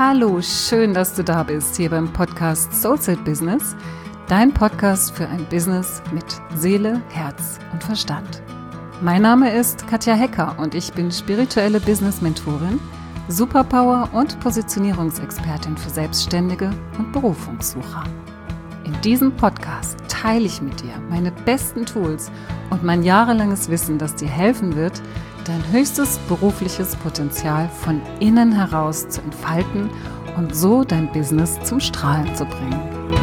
Hallo, schön, dass du da bist, hier beim Podcast Soulset Business, dein Podcast für ein Business mit Seele, Herz und Verstand. Mein Name ist Katja Hecker und ich bin spirituelle Business-Mentorin, Superpower- und Positionierungsexpertin für Selbstständige und Berufungssucher. In diesem Podcast teile ich mit dir meine besten Tools und mein jahrelanges Wissen, das dir helfen wird, dein höchstes berufliches Potenzial von innen heraus zu entfalten und so dein Business zum Strahlen zu bringen.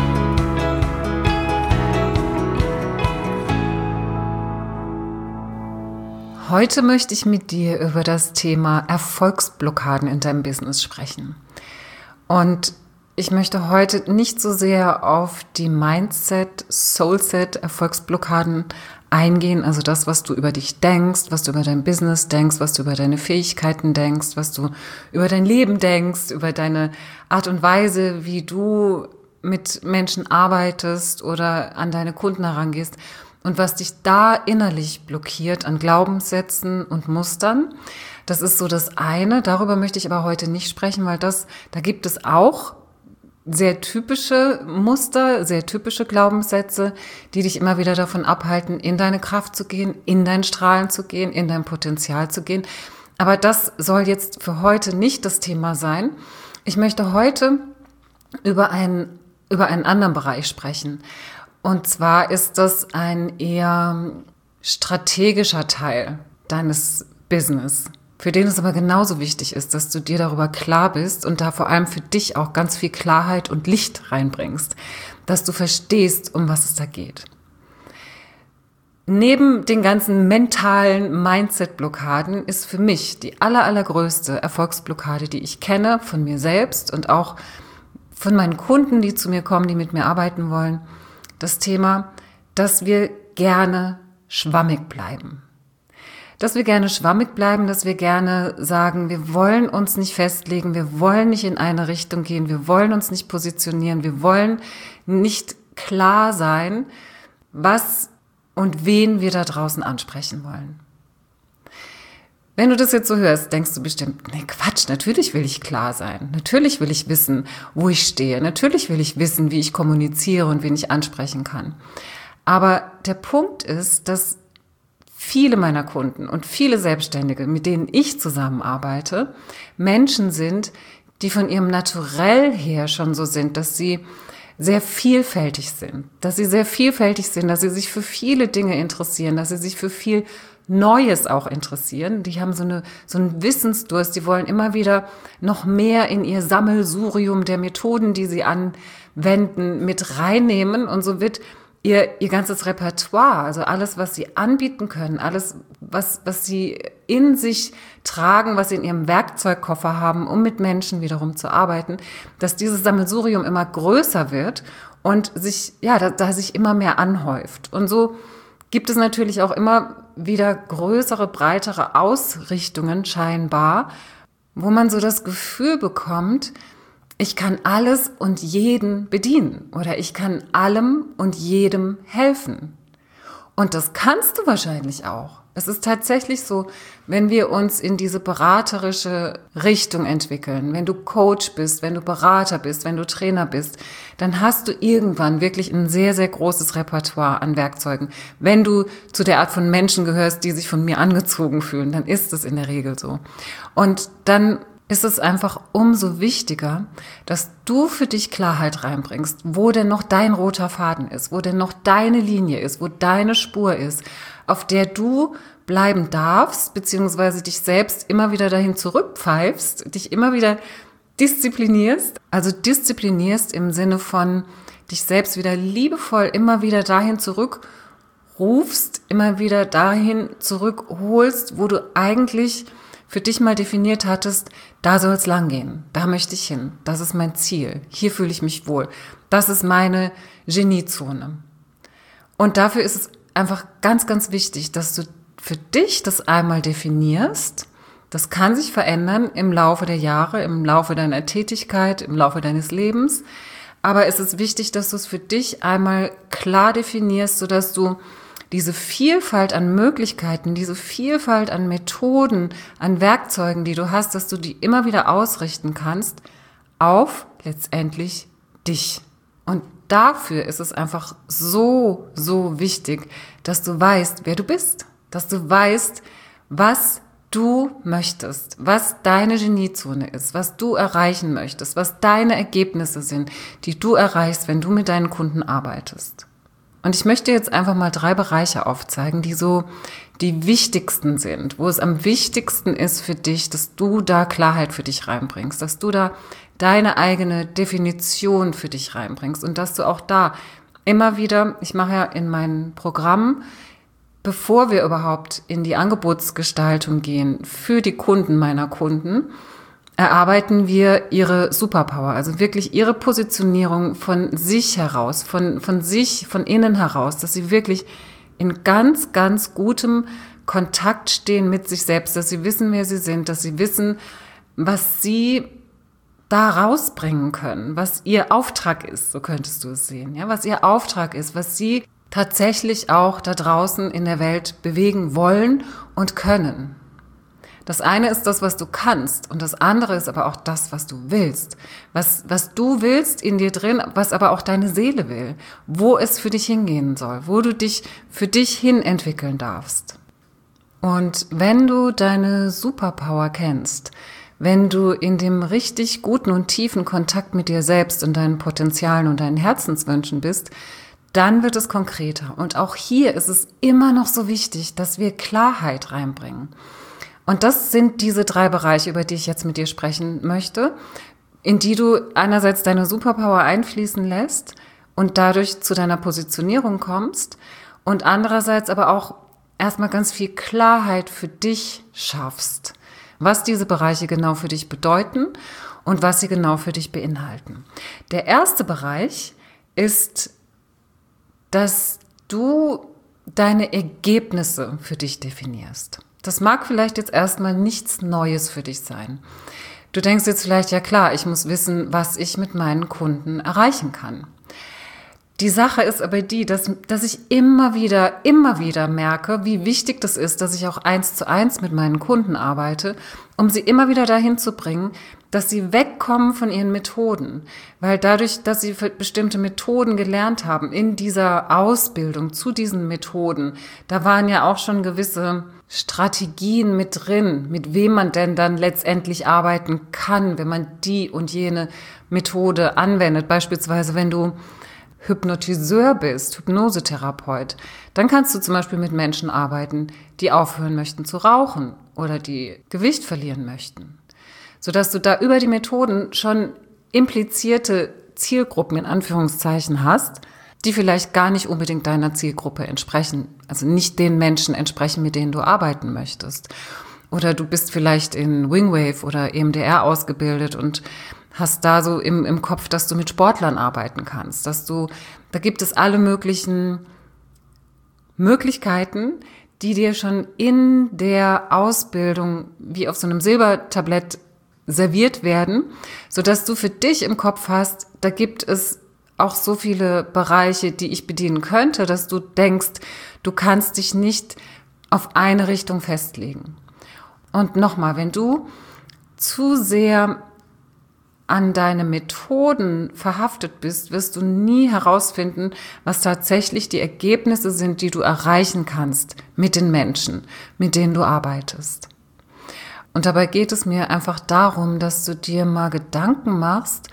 Heute möchte ich mit dir über das Thema Erfolgsblockaden in deinem Business sprechen. Und ich möchte heute nicht so sehr auf die Mindset, Soulset, Erfolgsblockaden eingehen, also das, was du über dich denkst, was du über dein Business denkst, was du über deine Fähigkeiten denkst, was du über dein Leben denkst, über deine Art und Weise, wie du mit Menschen arbeitest oder an deine Kunden herangehst und was dich da innerlich blockiert an Glaubenssätzen und Mustern. Das ist so das eine, darüber möchte ich aber heute nicht sprechen, weil da gibt es auch sehr typische Muster, sehr typische Glaubenssätze, die dich immer wieder davon abhalten, in deine Kraft zu gehen, in dein Strahlen zu gehen, in dein Potenzial zu gehen. Aber das soll jetzt für heute nicht das Thema sein. Ich möchte heute über einen anderen Bereich sprechen. Und zwar ist das ein eher strategischer Teil deines Business, für den es aber genauso wichtig ist, dass du dir darüber klar bist und da vor allem für dich auch ganz viel Klarheit und Licht reinbringst, dass du verstehst, um was es da geht. Neben den ganzen mentalen Mindset-Blockaden ist für mich die allergrößte Erfolgsblockade, die ich kenne, von mir selbst und auch von meinen Kunden, die zu mir kommen, die mit mir arbeiten wollen, das Thema, dass wir gerne schwammig bleiben. Dass wir gerne schwammig bleiben, dass wir gerne sagen, wir wollen uns nicht festlegen, wir wollen nicht in eine Richtung gehen, wir wollen uns nicht positionieren, wir wollen nicht klar sein, was und wen wir da draußen ansprechen wollen. Wenn du das jetzt so hörst, denkst du bestimmt, nee, Quatsch, natürlich will ich klar sein, natürlich will ich wissen, wo ich stehe, natürlich will ich wissen, wie ich kommuniziere und wen ich ansprechen kann. Aber der Punkt ist, dass viele meiner Kunden und viele Selbstständige, mit denen ich zusammenarbeite, Menschen sind, die von ihrem Naturell her schon so sind, dass sie sehr vielfältig sind, dass sie sich für viele Dinge interessieren, dass sie sich für viel Neues auch interessieren. Die haben so einen Wissensdurst, die wollen immer wieder noch mehr in ihr Sammelsurium der Methoden, die sie anwenden, mit reinnehmen und so wird ihr ganzes Repertoire, also alles, was sie anbieten können, alles, was sie in sich tragen, was sie in ihrem Werkzeugkoffer haben, um mit Menschen wiederum zu arbeiten, dass dieses Sammelsurium immer größer wird und sich immer mehr anhäuft. Und so gibt es natürlich auch immer wieder größere, breitere Ausrichtungen scheinbar, wo man so das Gefühl bekommt, ich kann alles und jeden bedienen oder ich kann allem und jedem helfen. Und das kannst du wahrscheinlich auch. Es ist tatsächlich so, wenn wir uns in diese beraterische Richtung entwickeln, wenn du Coach bist, wenn du Berater bist, wenn du Trainer bist, dann hast du irgendwann wirklich ein sehr, sehr großes Repertoire an Werkzeugen. Wenn du zu der Art von Menschen gehörst, die sich von mir angezogen fühlen, dann ist es in der Regel so. Und dann ist es einfach umso wichtiger, dass du für dich Klarheit reinbringst, wo denn noch dein roter Faden ist, wo denn noch deine Linie ist, wo deine Spur ist, auf der du bleiben darfst, beziehungsweise dich selbst immer wieder dahin zurückpfeifst, dich immer wieder disziplinierst, also disziplinierst im Sinne von dich selbst wieder liebevoll immer wieder dahin zurückrufst, immer wieder dahin zurückholst, wo du eigentlich für dich mal definiert hattest, da soll es lang gehen, da möchte ich hin, das ist mein Ziel, hier fühle ich mich wohl, das ist meine Geniezone. Und dafür ist es einfach ganz, ganz wichtig, dass du für dich das einmal definierst. Das kann sich verändern im Laufe der Jahre, im Laufe deiner Tätigkeit, im Laufe deines Lebens. Aber es ist wichtig, dass du es für dich einmal klar definierst, sodass du diese Vielfalt an Möglichkeiten, diese Vielfalt an Methoden, an Werkzeugen, die du hast, dass du die immer wieder ausrichten kannst auf letztendlich dich. Und dafür ist es einfach so, so wichtig, dass du weißt, wer du bist, dass du weißt, was du möchtest, was deine Geniezone ist, was du erreichen möchtest, was deine Ergebnisse sind, die du erreichst, wenn du mit deinen Kunden arbeitest. Und ich möchte jetzt einfach mal 3 Bereiche aufzeigen, die so die wichtigsten sind, wo es am wichtigsten ist für dich, dass du da Klarheit für dich reinbringst, dass du da deine eigene Definition für dich reinbringst und dass du auch da immer wieder, ich mache ja in meinem Programm, bevor wir überhaupt in die Angebotsgestaltung gehen für die Kunden meiner Kunden, erarbeiten wir ihre Superpower, also wirklich ihre Positionierung von sich heraus, von sich, von innen heraus, dass sie wirklich in ganz, ganz gutem Kontakt stehen mit sich selbst, dass sie wissen, wer sie sind, dass sie wissen, was sie da rausbringen können, was ihr Auftrag ist, so könntest du es sehen, ja, was ihr Auftrag ist, was sie tatsächlich auch da draußen in der Welt bewegen wollen und können. Das eine ist das, was du kannst, und das andere ist aber auch das, was du willst. Was du willst in dir drin, was aber auch deine Seele will, wo es für dich hingehen soll, wo du dich für dich hin entwickeln darfst. Und wenn du deine Superpower kennst, wenn du in dem richtig guten und tiefen Kontakt mit dir selbst und deinen Potenzialen und deinen Herzenswünschen bist, dann wird es konkreter. Und auch hier ist es immer noch so wichtig, dass wir Klarheit reinbringen. Und das sind diese 3 Bereiche, über die ich jetzt mit dir sprechen möchte, in die du einerseits deine Superpower einfließen lässt und dadurch zu deiner Positionierung kommst und andererseits aber auch erstmal ganz viel Klarheit für dich schaffst, was diese Bereiche genau für dich bedeuten und was sie genau für dich beinhalten. Der erste Bereich ist, dass du deine Ergebnisse für dich definierst. Das mag vielleicht jetzt erstmal nichts Neues für dich sein. Du denkst jetzt vielleicht, ja klar, ich muss wissen, was ich mit meinen Kunden erreichen kann. Die Sache ist aber die, dass ich immer wieder merke, wie wichtig das ist, dass ich auch 1:1 mit meinen Kunden arbeite, um sie immer wieder dahin zu bringen, dass sie wegkommen von ihren Methoden. Weil dadurch, dass sie bestimmte Methoden gelernt haben in dieser Ausbildung zu diesen Methoden, da waren ja auch schon gewisse Strategien mit drin, mit wem man denn dann letztendlich arbeiten kann, wenn man die und jene Methode anwendet. Beispielsweise, wenn du Hypnotiseur bist, Hypnosetherapeut, dann kannst du zum Beispiel mit Menschen arbeiten, die aufhören möchten zu rauchen oder die Gewicht verlieren möchten. Sodass du da über die Methoden schon implizierte Zielgruppen in Anführungszeichen hast, die vielleicht gar nicht unbedingt deiner Zielgruppe entsprechen, also nicht den Menschen entsprechen, mit denen du arbeiten möchtest. Oder du bist vielleicht in Wingwave oder EMDR ausgebildet und hast da so im Kopf, dass du mit Sportlern arbeiten kannst, da gibt es alle möglichen Möglichkeiten, die dir schon in der Ausbildung wie auf so einem Silbertablett serviert werden, sodass du für dich im Kopf hast, da gibt es auch so viele Bereiche, die ich bedienen könnte, dass du denkst, du kannst dich nicht auf eine Richtung festlegen. Und nochmal, wenn du zu sehr an deine Methoden verhaftet bist, wirst du nie herausfinden, was tatsächlich die Ergebnisse sind, die du erreichen kannst mit den Menschen, mit denen du arbeitest. Und dabei geht es mir einfach darum, dass du dir mal Gedanken machst,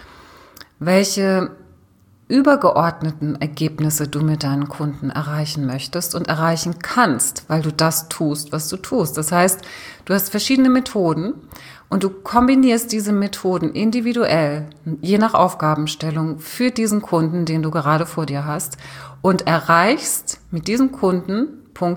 welche übergeordneten Ergebnisse du mit deinen Kunden erreichen möchtest und erreichen kannst, weil du das tust, was du tust. Das heißt, du hast verschiedene Methoden und du kombinierst diese Methoden individuell, je nach Aufgabenstellung, für diesen Kunden, den du gerade vor dir hast und erreichst mit diesem Kunden ...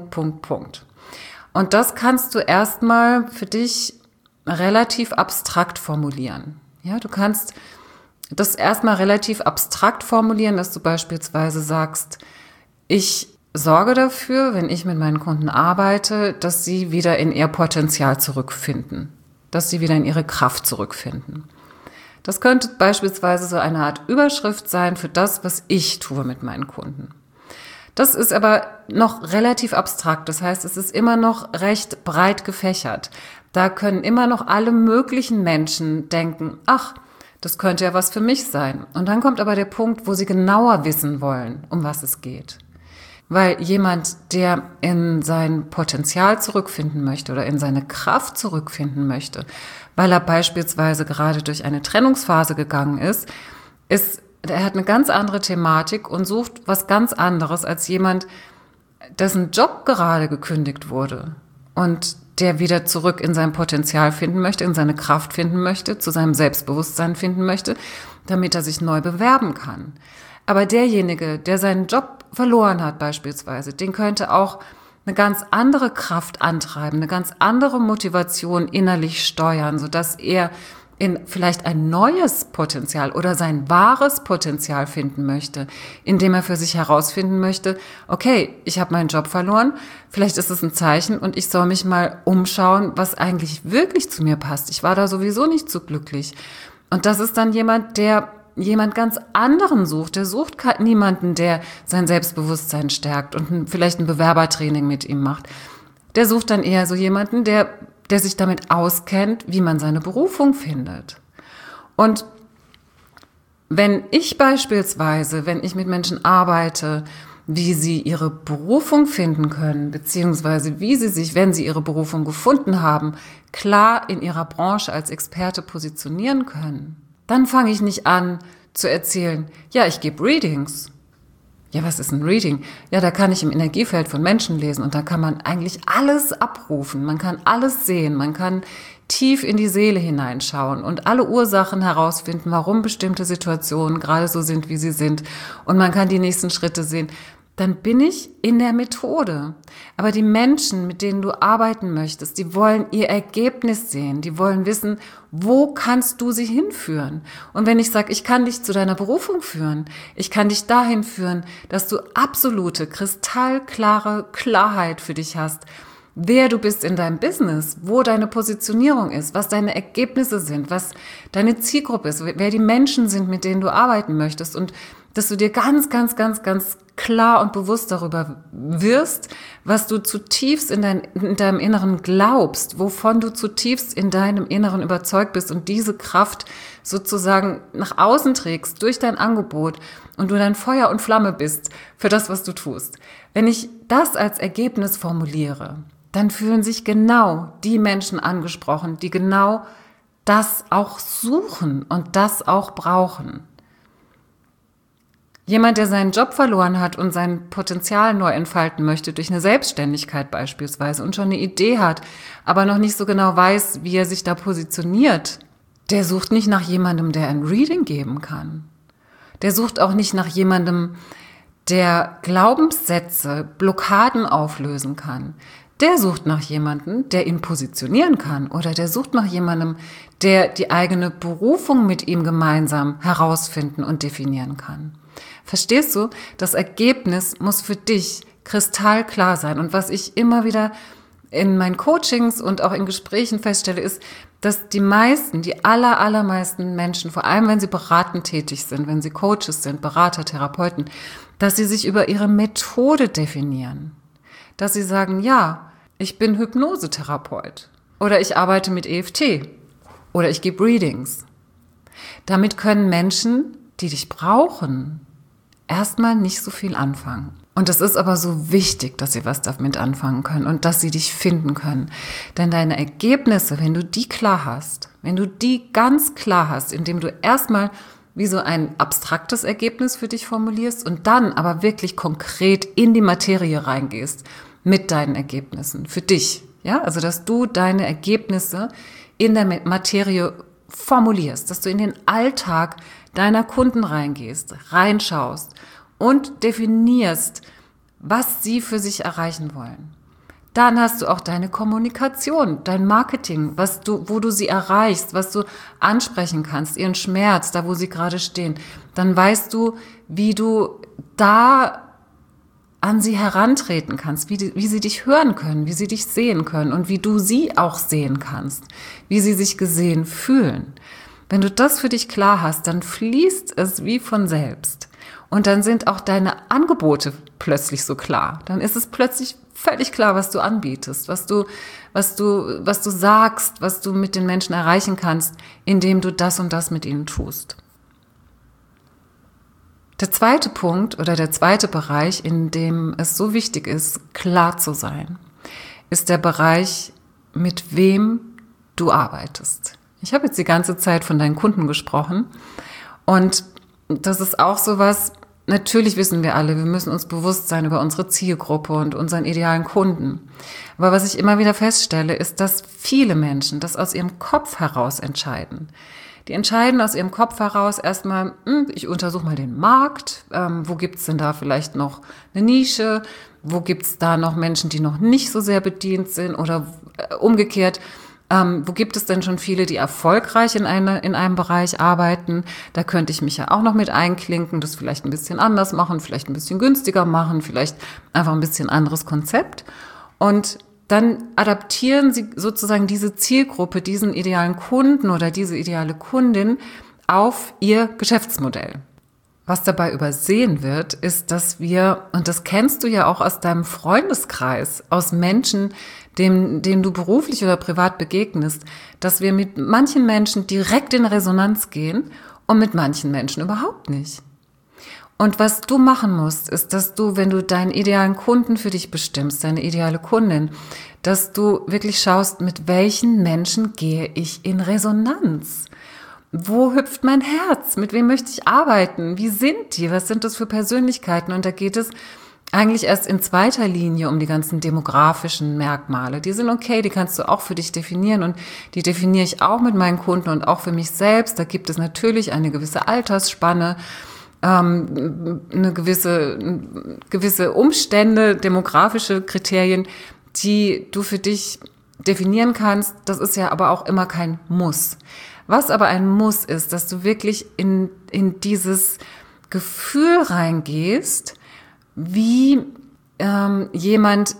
Und das kannst du erstmal für dich relativ abstrakt formulieren. Ja, du kannst das erstmal relativ abstrakt formulieren, dass du beispielsweise sagst, ich sorge dafür, wenn ich mit meinen Kunden arbeite, dass sie wieder in ihr Potenzial zurückfinden, dass sie wieder in ihre Kraft zurückfinden. Das könnte beispielsweise so eine Art Überschrift sein für das, was ich tue mit meinen Kunden. Das ist aber noch relativ abstrakt, das heißt, es ist immer noch recht breit gefächert. Da können immer noch alle möglichen Menschen denken, ach, Das könnte ja was für mich sein. Und dann kommt aber der Punkt, wo sie genauer wissen wollen, um was es geht. Weil jemand, der in sein Potenzial zurückfinden möchte oder in seine Kraft zurückfinden möchte, weil er beispielsweise gerade durch eine Trennungsphase gegangen ist, er hat eine ganz andere Thematik und sucht was ganz anderes als jemand, dessen Job gerade gekündigt wurde und der wieder zurück in sein Potenzial finden möchte, in seine Kraft finden möchte, zu seinem Selbstbewusstsein finden möchte, damit er sich neu bewerben kann. Aber derjenige, der seinen Job verloren hat beispielsweise, den könnte auch eine ganz andere Kraft antreiben, eine ganz andere Motivation innerlich steuern, sodass er in vielleicht ein neues Potenzial oder sein wahres Potenzial finden möchte, indem er für sich herausfinden möchte, okay, ich habe meinen Job verloren, vielleicht ist es ein Zeichen und ich soll mich mal umschauen, was eigentlich wirklich zu mir passt. Ich war da sowieso nicht so glücklich. Und das ist dann jemand, der jemand ganz anderen sucht. Der sucht niemanden, der sein Selbstbewusstsein stärkt und vielleicht ein Bewerbertraining mit ihm macht. Der sucht dann eher so jemanden, der sich damit auskennt, wie man seine Berufung findet. Und wenn ich mit Menschen arbeite, wie sie ihre Berufung finden können, beziehungsweise wie sie sich, wenn sie ihre Berufung gefunden haben, klar in ihrer Branche als Experte positionieren können, dann fange ich nicht an zu erzählen, ja, ich gebe Readings. Ja, was ist ein Reading? Ja, da kann ich im Energiefeld von Menschen lesen und da kann man eigentlich alles abrufen. Man kann alles sehen, man kann tief in die Seele hineinschauen und alle Ursachen herausfinden, warum bestimmte Situationen gerade so sind, wie sie sind. Und man kann die nächsten Schritte sehen. Dann bin ich in der Methode. Aber die Menschen, mit denen du arbeiten möchtest, die wollen ihr Ergebnis sehen. Die wollen wissen, wo kannst du sie hinführen? Und wenn ich sage, ich kann dich zu deiner Berufung führen, ich kann dich dahin führen, dass du absolute, kristallklare Klarheit für dich hast, wer du bist in deinem Business, wo deine Positionierung ist, was deine Ergebnisse sind, was deine Zielgruppe ist, wer die Menschen sind, mit denen du arbeiten möchtest und dass du dir ganz, ganz, ganz, ganz klar und bewusst darüber wirst, was du zutiefst in deinem Inneren glaubst, wovon du zutiefst in deinem Inneren überzeugt bist und diese Kraft sozusagen nach außen trägst durch dein Angebot und du dann Feuer und Flamme bist für das, was du tust. Wenn ich das als Ergebnis formuliere, dann fühlen sich genau die Menschen angesprochen, die genau das auch suchen und das auch brauchen. Jemand, der seinen Job verloren hat und sein Potenzial neu entfalten möchte, durch eine Selbstständigkeit beispielsweise und schon eine Idee hat, aber noch nicht so genau weiß, wie er sich da positioniert, der sucht nicht nach jemandem, der ein Reading geben kann. Der sucht auch nicht nach jemandem, der Glaubenssätze, Blockaden auflösen kann. Der sucht nach jemandem, der ihn positionieren kann oder der sucht nach jemandem, der die eigene Berufung mit ihm gemeinsam herausfinden und definieren kann. Verstehst du? Das Ergebnis muss für dich kristallklar sein. Und was ich immer wieder in meinen Coachings und auch in Gesprächen feststelle, ist, dass die allermeisten Menschen, vor allem wenn sie beratend tätig sind, wenn sie Coaches sind, Berater, Therapeuten, dass sie sich über ihre Methode definieren. Dass sie sagen, ja, ich bin Hypnosetherapeut oder ich arbeite mit EFT oder ich gebe Readings. Damit können Menschen, die dich brauchen, erstmal nicht so viel anfangen. Und es ist aber so wichtig, dass sie was damit anfangen können und dass sie dich finden können. Denn deine Ergebnisse, wenn du die klar hast, wenn du die ganz klar hast, indem du erstmal wie so ein abstraktes Ergebnis für dich formulierst und dann aber wirklich konkret in die Materie reingehst mit deinen Ergebnissen für dich. Ja, also dass du deine Ergebnisse in der Materie formulierst, dass du in den Alltag deiner Kunden reingehst, reinschaust und definierst, was sie für sich erreichen wollen. Dann hast du auch deine Kommunikation, dein Marketing, wo du sie erreichst, was du ansprechen kannst, ihren Schmerz, da wo sie gerade stehen. Dann weißt du, wie du da an sie herantreten kannst, wie sie dich hören können, wie sie dich sehen können und wie du sie auch sehen kannst, wie sie sich gesehen fühlen. Wenn du das für dich klar hast, dann fließt es wie von selbst. Und dann sind auch deine Angebote plötzlich so klar. Dann ist es plötzlich völlig klar, was du anbietest, was du sagst, was du mit den Menschen erreichen kannst, indem du das und das mit ihnen tust. Der zweite Punkt oder der zweite Bereich, in dem es so wichtig ist, klar zu sein, ist der Bereich, mit wem du arbeitest. Ich habe jetzt die ganze Zeit von deinen Kunden gesprochen und das ist auch sowas, natürlich wissen wir alle, wir müssen uns bewusst sein über unsere Zielgruppe und unseren idealen Kunden. Aber was ich immer wieder feststelle, ist, dass viele Menschen das aus ihrem Kopf heraus entscheiden. Die entscheiden aus ihrem Kopf heraus erstmal, ich untersuche mal den Markt, wo gibt's denn da vielleicht noch eine Nische, wo gibt's da noch Menschen, die noch nicht so sehr bedient sind oder umgekehrt, wo gibt es denn schon viele, die erfolgreich in einem Bereich arbeiten? Da könnte ich mich ja auch noch mit einklinken, das vielleicht ein bisschen anders machen, vielleicht ein bisschen günstiger machen, vielleicht einfach ein bisschen anderes Konzept. Und dann adaptieren sie sozusagen diese Zielgruppe, diesen idealen Kunden oder diese ideale Kundin auf ihr Geschäftsmodell. Was dabei übersehen wird, ist, dass wir, und das kennst du ja auch aus deinem Freundeskreis, aus Menschen, denen du beruflich oder privat begegnest, dass wir mit manchen Menschen direkt in Resonanz gehen und mit manchen Menschen überhaupt nicht. Und was du machen musst, ist, dass du, wenn du deinen idealen Kunden für dich bestimmst, deine ideale Kundin, dass du wirklich schaust, mit welchen Menschen gehe ich in Resonanz? Wo hüpft mein Herz? Mit wem möchte ich arbeiten? Wie sind die? Was sind das für Persönlichkeiten? Und da geht es eigentlich erst in zweiter Linie um die ganzen demografischen Merkmale. Die sind okay, die kannst du auch für dich definieren und die definiere ich auch mit meinen Kunden und auch für mich selbst. Da gibt es natürlich eine gewisse Altersspanne, eine gewisse Umstände, demografische Kriterien, die du für dich definieren kannst. Das ist ja aber auch immer kein Muss. Was aber ein Muss ist, dass du wirklich in dieses Gefühl reingehst, wie jemand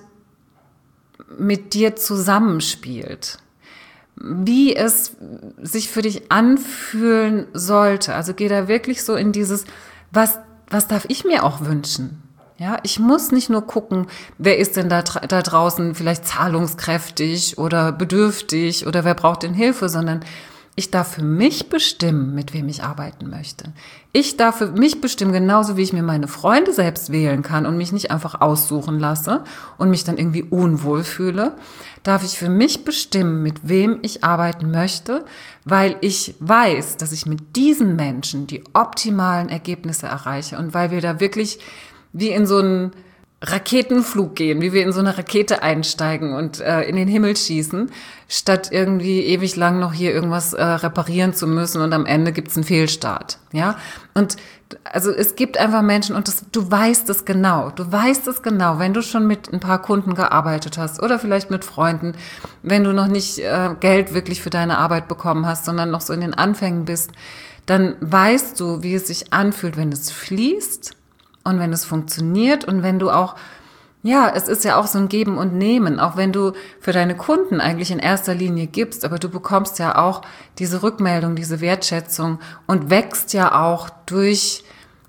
mit dir zusammenspielt, wie es sich für dich anfühlen sollte. Also geh da wirklich so in dieses, was darf ich mir auch wünschen? Ja, ich muss nicht nur gucken, wer ist denn da draußen vielleicht zahlungskräftig oder bedürftig oder wer braucht denn Hilfe, sondern ich darf für mich bestimmen, mit wem ich arbeiten möchte. Ich darf für mich bestimmen, genauso wie ich mir meine Freunde selbst wählen kann und mich nicht einfach aussuchen lasse und mich dann irgendwie unwohl fühle, darf ich für mich bestimmen, mit wem ich arbeiten möchte, weil ich weiß, dass ich mit diesen Menschen die optimalen Ergebnisse erreiche und weil wir da wirklich wie in so einen Raketenflug gehen, wie wir in so eine Rakete einsteigen und in den Himmel schießen, statt irgendwie ewig lang noch hier irgendwas reparieren zu müssen und am Ende gibt's einen Fehlstart. Ja, und also es gibt einfach Menschen und du weißt es genau, wenn du schon mit ein paar Kunden gearbeitet hast oder vielleicht mit Freunden, wenn du noch nicht Geld wirklich für deine Arbeit bekommen hast, sondern noch so in den Anfängen bist, dann weißt du, wie es sich anfühlt, wenn es fließt. Und wenn es funktioniert und wenn du auch, ja, es ist ja auch so ein Geben und Nehmen, auch wenn du für deine Kunden eigentlich in erster Linie gibst, aber du bekommst ja auch diese Rückmeldung, diese Wertschätzung und wächst ja auch durch,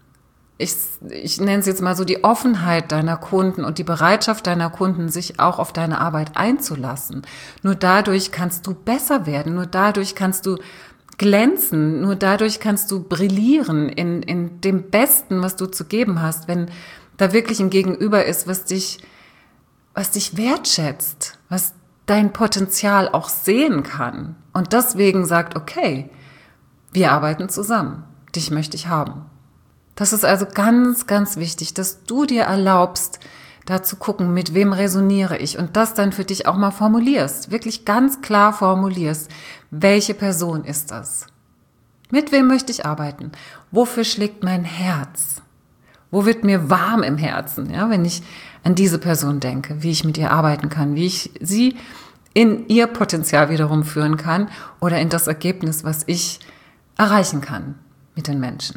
ich nenne es jetzt mal so, die Offenheit deiner Kunden und die Bereitschaft deiner Kunden, sich auch auf deine Arbeit einzulassen. Nur dadurch kannst du besser werden, nur dadurch kannst du glänzen, nur dadurch kannst du brillieren in dem Besten, was du zu geben hast, wenn da wirklich ein Gegenüber ist, was dich wertschätzt, was dein Potenzial auch sehen kann und deswegen sagt, okay, wir arbeiten zusammen, dich möchte ich haben. Das ist also ganz, ganz wichtig, dass du dir erlaubst, da zu gucken, mit wem resoniere ich und das dann für dich auch mal formulierst, wirklich ganz klar formulierst, welche Person ist das? Mit wem möchte ich arbeiten? Wofür schlägt mein Herz? Wo wird mir warm im Herzen, ja, wenn ich an diese Person denke, wie ich mit ihr arbeiten kann, wie ich sie in ihr Potenzial wiederum führen kann oder in das Ergebnis, was ich erreichen kann mit den Menschen.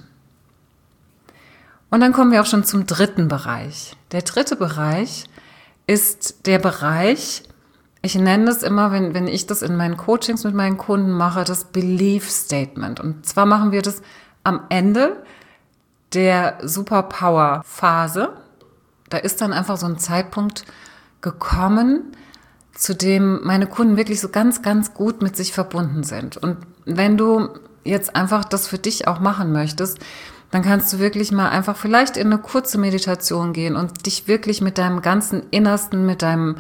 Und dann kommen wir auch schon zum dritten Bereich. Der dritte Bereich ist der Bereich, ich nenne das immer, wenn ich das in meinen Coachings mit meinen Kunden mache, das Belief Statement. Und zwar machen wir das am Ende der Superpower-Phase. Da ist dann einfach so ein Zeitpunkt gekommen, zu dem meine Kunden wirklich so ganz, ganz gut mit sich verbunden sind. Und wenn du jetzt einfach das für dich auch machen möchtest, dann kannst du wirklich mal einfach vielleicht in eine kurze Meditation gehen und dich wirklich mit deinem ganzen Innersten, mit deinem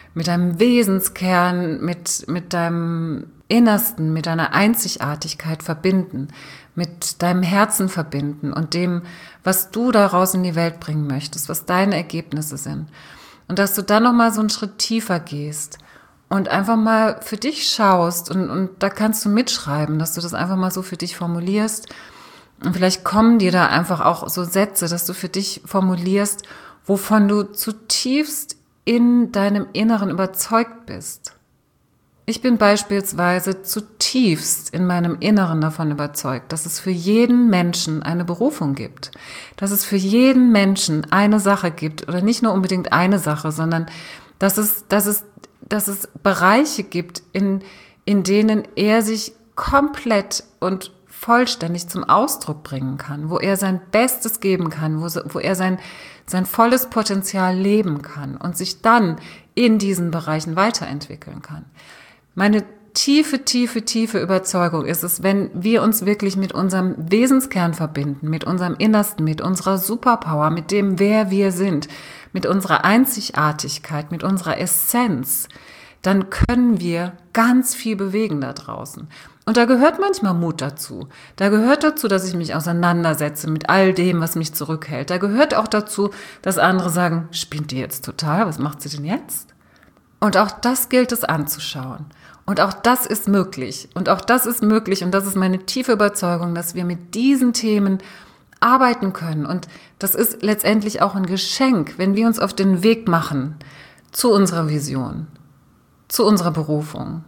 Wesenskern, mit deinem Innersten, mit deiner Einzigartigkeit verbinden, mit deinem Herzen verbinden und dem, was du daraus in die Welt bringen möchtest, was deine Ergebnisse sind. Und dass du dann nochmal so einen Schritt tiefer gehst und einfach mal für dich schaust und da kannst du mitschreiben, dass du das einfach mal so für dich formulierst. Und vielleicht kommen dir da einfach auch so Sätze, dass du für dich formulierst, wovon du zutiefst in deinem Inneren überzeugt bist. Ich bin beispielsweise zutiefst in meinem Inneren davon überzeugt, dass es für jeden Menschen eine Berufung gibt, dass es für jeden Menschen eine Sache gibt oder nicht nur unbedingt eine Sache, sondern dass es Bereiche gibt, in denen er sich komplett und vollständig zum Ausdruck bringen kann, wo er sein Bestes geben kann, wo er sein volles Potenzial leben kann und sich dann in diesen Bereichen weiterentwickeln kann. Meine tiefe Überzeugung ist es, wenn wir uns wirklich mit unserem Wesenskern verbinden, mit unserem Innersten, mit unserer Superpower, mit dem, wer wir sind, mit unserer Einzigartigkeit, mit unserer Essenz, dann können wir ganz viel bewegen da draußen. Und da gehört manchmal Mut dazu. Da gehört dazu, dass ich mich auseinandersetze mit all dem, was mich zurückhält. Da gehört auch dazu, dass andere sagen, spinnt die jetzt total? Was macht sie denn jetzt? Und auch das gilt es anzuschauen. Und auch das ist möglich. Und auch das ist möglich. Und das ist meine tiefe Überzeugung, dass wir mit diesen Themen arbeiten können. Und das ist letztendlich auch ein Geschenk, wenn wir uns auf den Weg machen zu unserer Vision, zu unserer Berufung,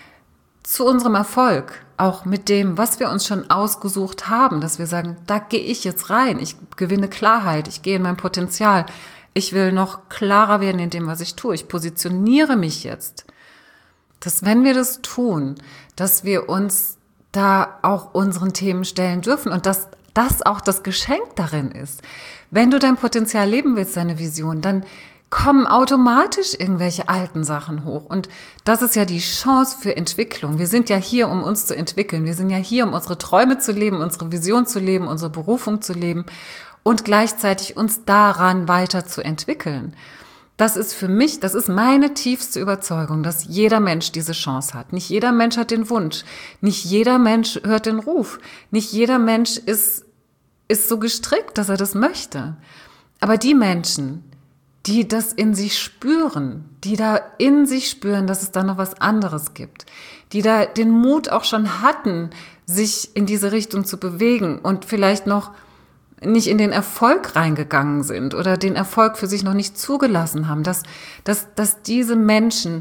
zu unserem Erfolg, auch mit dem, was wir uns schon ausgesucht haben, dass wir sagen, da gehe ich jetzt rein, ich gewinne Klarheit, ich gehe in mein Potenzial, ich will noch klarer werden in dem, was ich tue, ich positioniere mich jetzt. Dass wenn wir das tun, dass wir uns da auch unseren Themen stellen dürfen und dass das auch das Geschenk darin ist. Wenn du dein Potenzial leben willst, deine Vision, dann kommen automatisch irgendwelche alten Sachen hoch. Und das ist ja die Chance für Entwicklung. Wir sind ja hier, um uns zu entwickeln. Wir sind ja hier, um unsere Träume zu leben, unsere Vision zu leben, unsere Berufung zu leben und gleichzeitig uns daran weiterzuentwickeln. Das ist für mich, das ist meine tiefste Überzeugung, dass jeder Mensch diese Chance hat. Nicht jeder Mensch hat den Wunsch. Nicht jeder Mensch hört den Ruf. Nicht jeder Mensch ist so gestrickt, dass er das möchte. Aber die Menschen, die das in sich spüren, die da in sich spüren, dass es da noch was anderes gibt, die da den Mut auch schon hatten, sich in diese Richtung zu bewegen und vielleicht noch nicht in den Erfolg reingegangen sind oder den Erfolg für sich noch nicht zugelassen haben, dass diese Menschen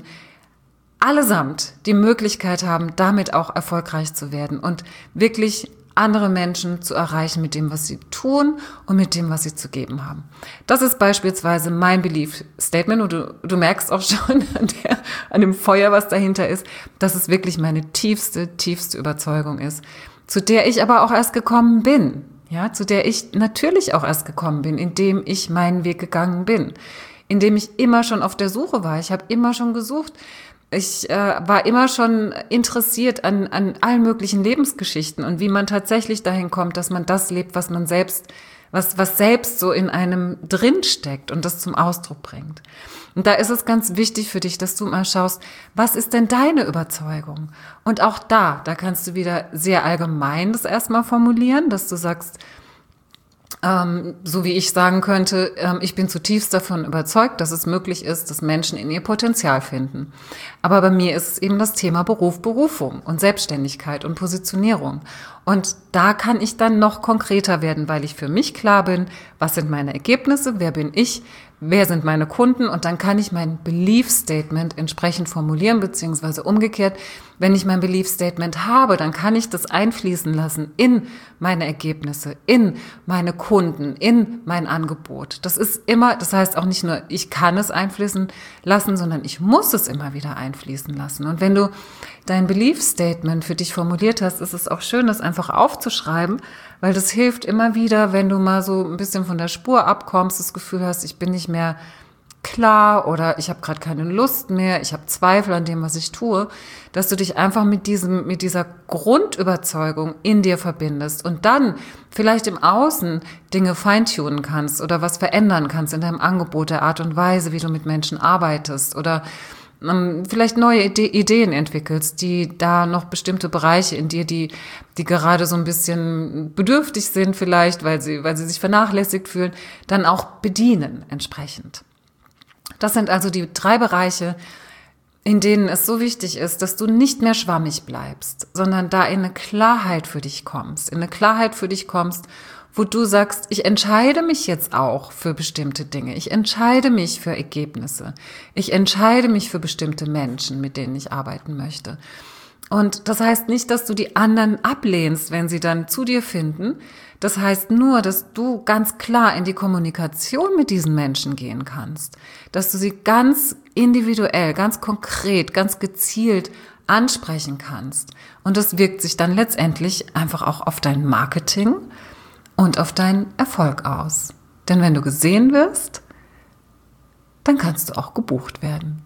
allesamt die Möglichkeit haben, damit auch erfolgreich zu werden und wirklich andere Menschen zu erreichen mit dem, was sie tun und mit dem, was sie zu geben haben. Das ist beispielsweise mein Belief Statement und du merkst auch schon an dem Feuer, was dahinter ist, dass es wirklich meine tiefste Überzeugung ist, zu der ich aber auch erst gekommen bin. Ja, zu der ich natürlich auch erst gekommen bin, indem ich meinen Weg gegangen bin, indem ich immer schon auf der Suche war. Ich habe immer schon gesucht. Ich war immer schon interessiert an allen möglichen Lebensgeschichten und wie man tatsächlich dahin kommt, dass man das lebt, was man selbst, was selbst so in einem drinsteckt und das zum Ausdruck bringt. Und da ist es ganz wichtig für dich, dass du mal schaust, was ist denn deine Überzeugung? Und auch da kannst du wieder sehr allgemein das erstmal formulieren, dass du sagst, so wie ich sagen könnte, ich bin zutiefst davon überzeugt, dass es möglich ist, dass Menschen in ihr Potenzial finden. Aber bei mir ist es eben das Thema Berufung und Selbstständigkeit und Positionierung. Und da kann ich dann noch konkreter werden, weil ich für mich klar bin, was sind meine Ergebnisse, wer bin ich, wer sind meine Kunden und dann kann ich mein Belief Statement entsprechend formulieren, beziehungsweise umgekehrt, wenn ich mein Belief Statement habe, dann kann ich das einfließen lassen in meine Ergebnisse, in meine Kunden, in mein Angebot. Das ist immer, das heißt auch nicht nur, ich kann es einfließen lassen, sondern ich muss es immer wieder einfließen lassen. Und wenn du dein Belief Statement für dich formuliert hast, ist es auch schön, das einfach aufzuschreiben, weil das hilft immer wieder, wenn du mal so ein bisschen von der Spur abkommst, das Gefühl hast, ich bin nicht mehr klar oder ich habe gerade keine Lust mehr, ich habe Zweifel an dem, was ich tue, dass du dich einfach mit dieser Grundüberzeugung in dir verbindest und dann vielleicht im Außen Dinge feintunen kannst oder was verändern kannst in deinem Angebot, der Art und Weise, wie du mit Menschen arbeitest oder vielleicht neue Ideen entwickelst, die da noch bestimmte Bereiche in dir, die gerade so ein bisschen bedürftig sind vielleicht, weil sie sich vernachlässigt fühlen, dann auch bedienen entsprechend. Das sind also die 3 Bereiche, in denen es so wichtig ist, dass du nicht mehr schwammig bleibst, sondern da in eine Klarheit für dich kommst, wo du sagst, ich entscheide mich jetzt auch für bestimmte Dinge, ich entscheide mich für Ergebnisse, ich entscheide mich für bestimmte Menschen, mit denen ich arbeiten möchte. Und das heißt nicht, dass du die anderen ablehnst, wenn sie dann zu dir finden. Das heißt nur, dass du ganz klar in die Kommunikation mit diesen Menschen gehen kannst, dass du sie ganz individuell, ganz konkret, ganz gezielt ansprechen kannst. Und das wirkt sich dann letztendlich einfach auch auf dein Marketing und auf deinen Erfolg aus. Denn wenn du gesehen wirst, dann kannst du auch gebucht werden.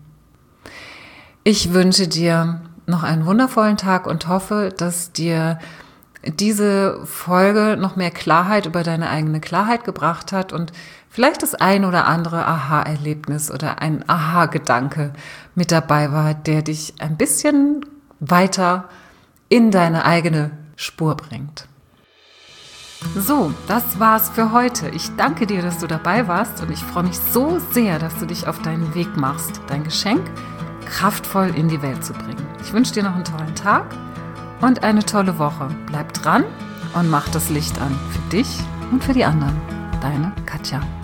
Ich wünsche dir noch einen wundervollen Tag und hoffe, dass dir diese Folge noch mehr Klarheit über deine eigene Klarheit gebracht hat und vielleicht das ein oder andere Aha-Erlebnis oder ein Aha-Gedanke mit dabei war, der dich ein bisschen weiter in deine eigene Spur bringt. So, das war's für heute. Ich danke dir, dass du dabei warst und ich freue mich so sehr, dass du dich auf deinen Weg machst, dein Geschenk kraftvoll in die Welt zu bringen. Ich wünsche dir noch einen tollen Tag und eine tolle Woche. Bleib dran und mach das Licht an für dich und für die anderen. Deine Katja.